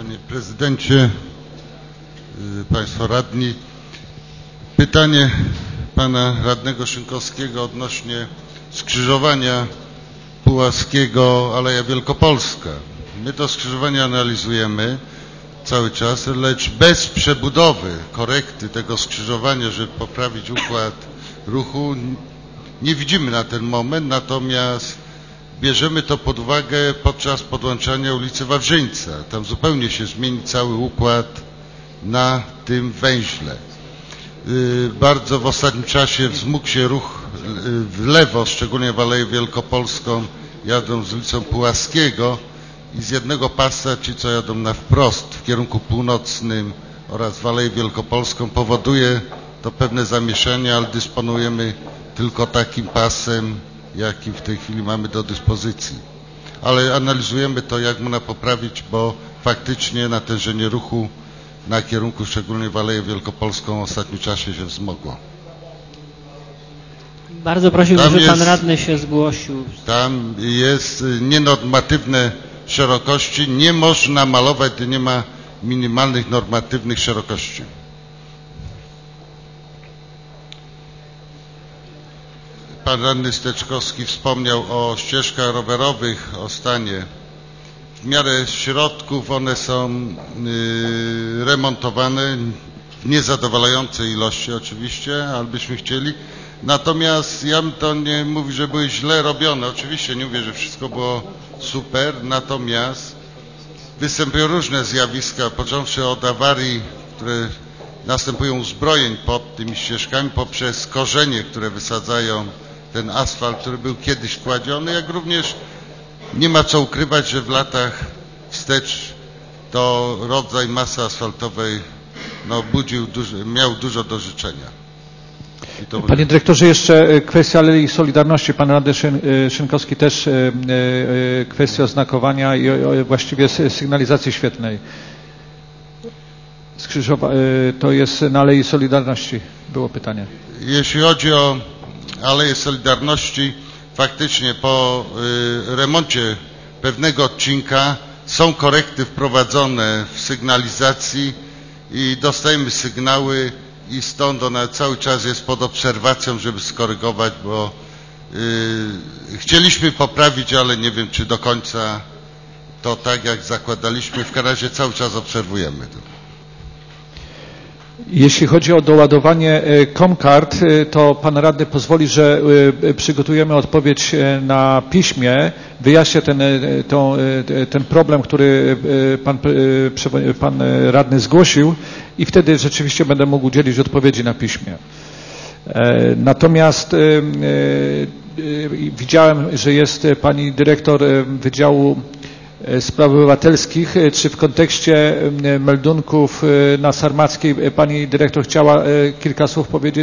Panie Prezydencie, Państwo Radni. Pytanie Pana Radnego Szynkowskiego odnośnie skrzyżowania Pułaskiego Aleja Wielkopolska. My to skrzyżowanie analizujemy cały czas, lecz bez przebudowy, korekty tego skrzyżowania, żeby poprawić układ ruchu, nie widzimy na ten moment, natomiast bierzemy to pod uwagę podczas podłączania ulicy Wawrzyńca. Tam zupełnie się zmieni cały układ na tym węźle. Bardzo w ostatnim czasie wzmógł się ruch w lewo, szczególnie w Aleję Wielkopolską, jadą z ulicą Pułaskiego i z jednego pasa ci, co jadą na wprost w kierunku północnym oraz w Aleję Wielkopolską, powoduje to pewne zamieszanie, ale dysponujemy tylko takim pasem, jaki w tej chwili mamy do dyspozycji. Ale analizujemy to, jak można poprawić, bo faktycznie natężenie ruchu na kierunku, szczególnie w Aleję Wielkopolską, w ostatnim czasie się wzmogło. Bardzo prosiłbym, żeby Pan Radny się zgłosił. Tam jest nienormatywne szerokości. Nie można malować, gdy nie ma minimalnych normatywnych szerokości. Pan radny Steczkowski wspomniał o ścieżkach rowerowych, o stanie. W miarę środków one są remontowane w niezadowalającej ilości oczywiście, ale byśmy chcieli. Natomiast ja bym to nie mówił, że były źle robione. Oczywiście nie mówię, że wszystko było super, natomiast występują różne zjawiska, począwszy od awarii, które następują uzbrojeń pod tymi ścieżkami, poprzez korzenie, które wysadzają ten asfalt, który był kiedyś kładziony, jak również nie ma co ukrywać, że w latach wstecz to rodzaj masy asfaltowej miał dużo do życzenia. Panie dyrektorze, jeszcze kwestia Alei Solidarności. Pan radny Szynkowski też kwestia oznakowania i właściwie sygnalizacji świetlnej. To jest na Alei Solidarności, było pytanie. Jeśli chodzi o Aleję Solidarności, faktycznie po remoncie pewnego odcinka są korekty wprowadzone w sygnalizacji i dostajemy sygnały i stąd ona cały czas jest pod obserwacją, żeby skorygować, bo chcieliśmy poprawić, ale nie wiem, czy do końca to tak, jak zakładaliśmy. W każdym razie cały czas obserwujemy to. Jeśli chodzi o doładowanie COMCARD, to Pan Radny pozwoli, że przygotujemy odpowiedź na piśmie, wyjaśnię ten problem, który Pan Radny zgłosił i wtedy rzeczywiście będę mógł udzielić odpowiedzi na piśmie. Natomiast widziałem, że jest Pani Dyrektor Wydziału Spraw Obywatelskich. Czy w kontekście meldunków na Sarmackiej Pani Dyrektor chciała kilka słów powiedzieć?